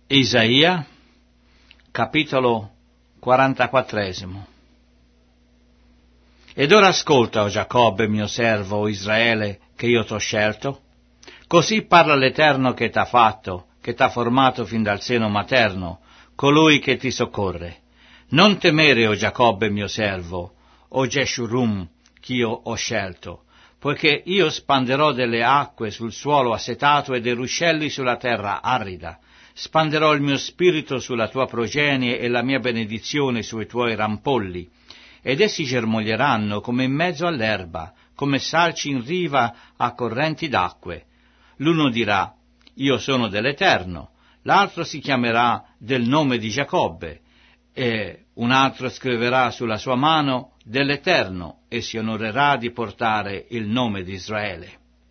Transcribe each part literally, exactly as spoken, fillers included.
Isaia, capitolo quarantaquattresimo. Ed ora ascolta, o Giacobbe, mio servo, o Israele, che io t'ho scelto. Così parla l'Eterno che t'ha fatto, che t'ha formato fin dal seno materno, colui che ti soccorre. Non temere, o Giacobbe, mio servo, o Geshurum, ch'io ho scelto, poiché io spanderò delle acque sul suolo assetato e dei ruscelli sulla terra arida. Spanderò il mio spirito sulla tua progenie e la mia benedizione sui tuoi rampolli, ed essi germoglieranno come in mezzo all'erba, come salci in riva a correnti d'acque. L'uno dirà, io sono dell'Eterno, l'altro si chiamerà del nome di Giacobbe, e un altro scriverà sulla sua mano dell'Eterno e si onorerà di portare il nome di Israele.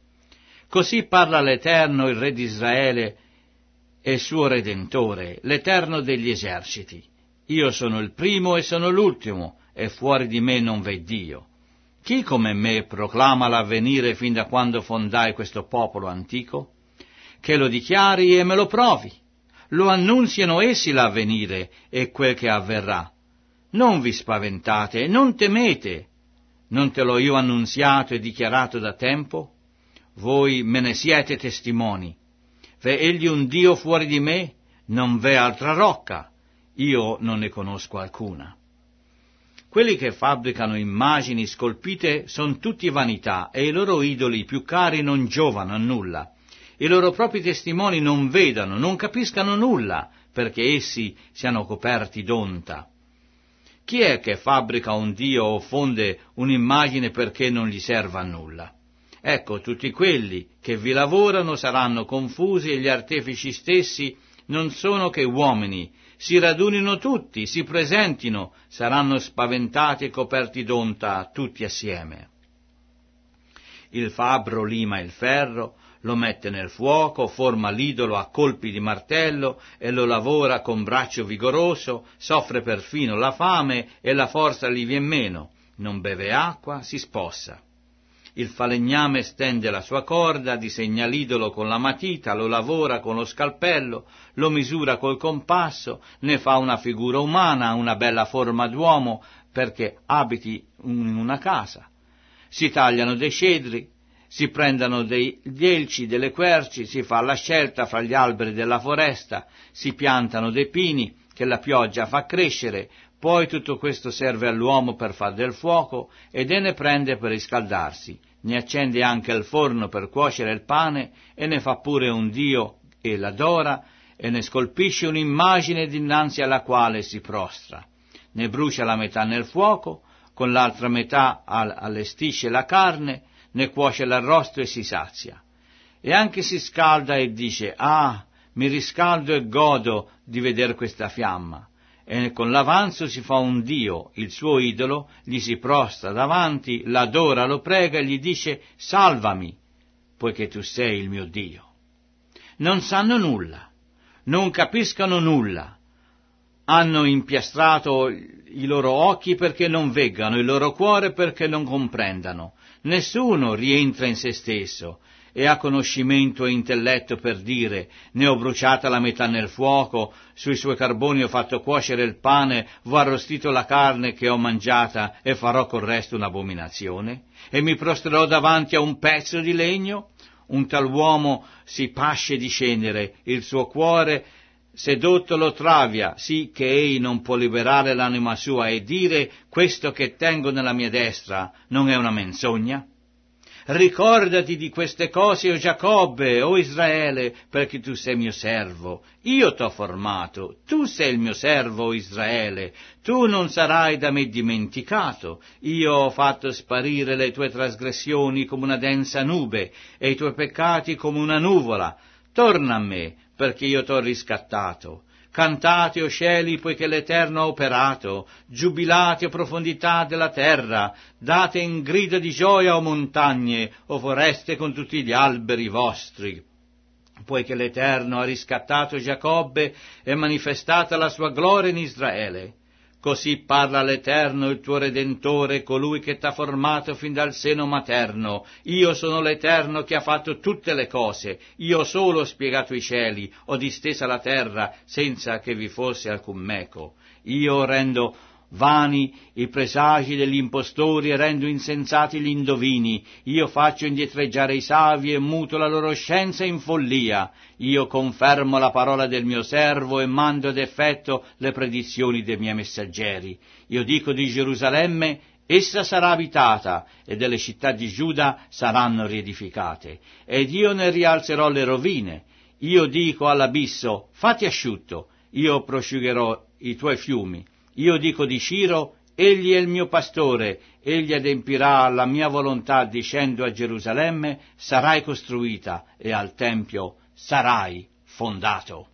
Così parla l'Eterno, il Re di Israele, e il suo Redentore, l'Eterno degli eserciti. Io sono il primo e sono l'ultimo, e fuori di me non v'è Dio. Chi come me proclama l'avvenire fin da quando fondai questo popolo antico? Che lo dichiari e me lo provi. Lo annunziano essi l'avvenire e quel che avverrà. Non vi spaventate, non temete. Non te l'ho io annunziato e dichiarato da tempo? Voi me ne siete testimoni. V'è egli un Dio fuori di me? Non v'è altra rocca. Io non ne conosco alcuna. Quelli che fabbricano immagini scolpite son tutti vanità, e i loro idoli più cari non giovano a nulla. I loro propri testimoni non vedano, non capiscano nulla, perché essi siano coperti d'onta. Chi è che fabbrica un Dio o fonde un'immagine perché non gli serva a nulla? Ecco, tutti quelli che vi lavorano saranno confusi e gli artefici stessi non sono che uomini. Si radunino tutti, si presentino, saranno spaventati e coperti d'onta tutti assieme. Il fabbro lima il ferro, lo mette nel fuoco, forma l'idolo a colpi di martello e lo lavora con braccio vigoroso, soffre perfino la fame e la forza gli vien meno, non beve acqua, si spossa. Il falegname stende la sua corda, disegna l'idolo con la matita, lo lavora con lo scalpello, lo misura col compasso, ne fa una figura umana, una bella forma d'uomo, perché abiti in una casa. Si tagliano dei cedri, si prendono degli elci, delle querci, si fa la scelta fra gli alberi della foresta, si piantano dei pini che la pioggia fa crescere. Poi tutto questo serve all'uomo per far del fuoco ed e ne prende per riscaldarsi, ne accende anche il forno per cuocere il pane e ne fa pure un dio e l'adora e ne scolpisce un'immagine dinanzi alla quale si prostra. Ne brucia la metà nel fuoco, con l'altra metà allestisce la carne, ne cuoce l'arrosto e si sazia. E anche si scalda e dice, ah, mi riscaldo e godo di veder questa fiamma. E con l'avanzo si fa un dio, il suo idolo, gli si prostra davanti, l'adora, lo prega e gli dice salvami, poiché tu sei il mio Dio. Non sanno nulla, non capiscono nulla, hanno impiastrato i loro occhi perché non veggano, il loro cuore perché non comprendano. Nessuno rientra in se stesso e ha conoscimento e intelletto per dire ne ho bruciata la metà nel fuoco, sui suoi carboni ho fatto cuocere il pane, v'ho arrostito la carne che ho mangiata e farò col resto un'abominazione? E mi prostrerò davanti a un pezzo di legno? Un tal uomo si pasce di cenere, il suo cuore sedotto lo travia, sì che ei non può liberare l'anima sua e dire questo che tengo nella mia destra non è una menzogna? Ricordati di queste cose, o Giacobbe, o Israele, perché tu sei mio servo. Io t'ho formato, tu sei il mio servo, o Israele. Tu non sarai da me dimenticato. Io ho fatto sparire le tue trasgressioni come una densa nube e i tuoi peccati come una nuvola. Torna a me, perché io t'ho riscattato. Cantate, o cieli, poiché l'Eterno ha operato, giubilate, o profondità della terra, date in grido di gioia, o montagne, o foreste con tutti gli alberi vostri. Poiché l'Eterno ha riscattato Giacobbe e manifestata la sua gloria in Israele. Così parla l'Eterno, il tuo Redentore, colui che t'ha formato fin dal seno materno. Io sono l'Eterno che ha fatto tutte le cose. Io solo ho spiegato i cieli, ho distesa la terra, senza che vi fosse alcun meco. Io rendo vani i presagi degli impostori e rendo insensati gli indovini. Io faccio indietreggiare i savi e muto la loro scienza in follia. Io confermo la parola del mio servo e mando ad effetto le predizioni dei miei messaggeri. Io dico di Gerusalemme: essa sarà abitata, e delle città di Giuda saranno riedificate, ed io ne rialzerò le rovine. Io dico all'abisso: fatti asciutto, io prosciugherò i tuoi fiumi. Io dico di Ciro: egli è il mio pastore, egli adempirà alla mia volontà, dicendo a Gerusalemme: sarai costruita, e al Tempio sarai fondato.